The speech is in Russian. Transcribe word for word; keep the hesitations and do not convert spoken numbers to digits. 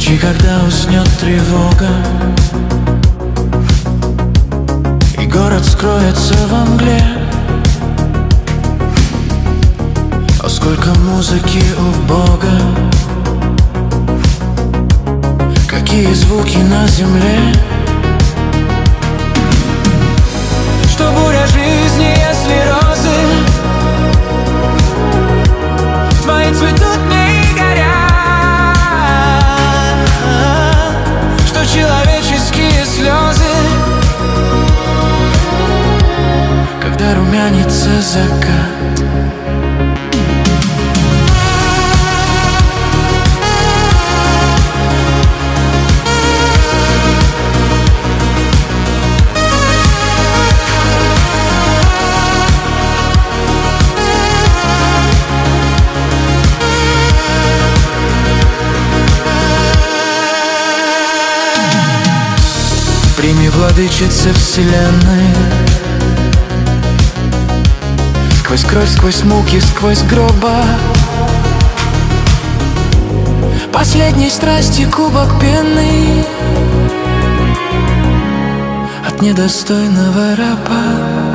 Ночи, когда уснет тревога и город скроется во мгле. О, сколько музыки у Бога, какие звуки на земле. Что буря жизни, если розы твои цветут не горят, что человеческие слезы, когда румянится закат. Прими, владычица вселенной, сквозь кровь, сквозь муки, сквозь гроба, последней страсти кубок пены от недостойного раба.